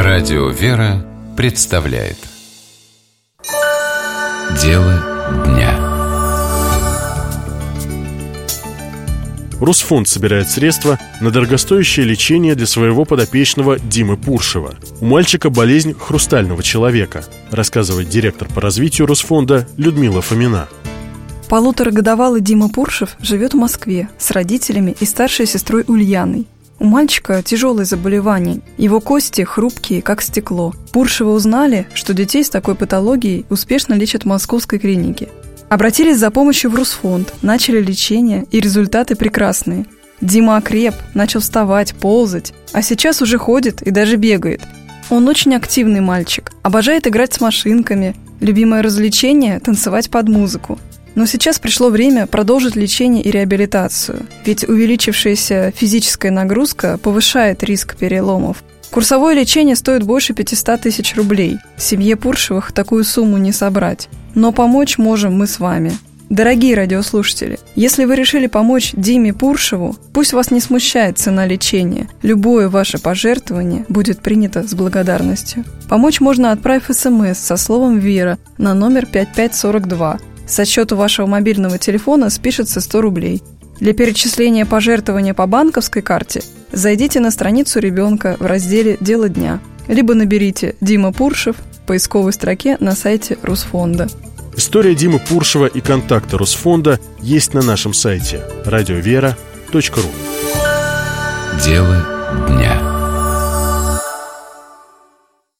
Радио «Вера» представляет «Дело дня». Русфонд собирает средства на дорогостоящее лечение для своего подопечного Димы Пуршева. У мальчика болезнь хрустального человека, рассказывает директор по развитию Русфонда Людмила Фомина. Полуторагодовалый Дима Пуршев живет в Москве с родителями и старшей сестрой Ульяной. У мальчика тяжелые заболевания, его кости хрупкие, как стекло. Пуршева узнали, что детей с такой патологией успешно лечат в московской клинике. Обратились за помощью в Русфонд, начали лечение, и результаты прекрасные. Дима окреп, начал вставать, ползать, а сейчас уже ходит и даже бегает. Он очень активный мальчик, обожает играть с машинками, любимое развлечение – танцевать под музыку. Но сейчас пришло время продолжить лечение и реабилитацию, ведь увеличившаяся физическая нагрузка повышает риск переломов. Курсовое лечение стоит больше 500 тысяч рублей. Семье Пуршевых такую сумму не собрать. Но помочь можем мы с вами. Дорогие радиослушатели, если вы решили помочь Диме Пуршеву, пусть вас не смущает цена лечения. Любое ваше пожертвование будет принято с благодарностью. Помочь можно, отправив СМС со словом «Вера» на номер 5542. Со счета вашего мобильного телефона спишется 100 рублей. Для перечисления пожертвования по банковской карте зайдите на страницу ребенка в разделе «Дело дня», либо наберите «Дима Пуршев» в поисковой строке на сайте Русфонда. История Димы Пуршева и контакты Русфонда есть на нашем сайте радиовера.ру. Дело дня.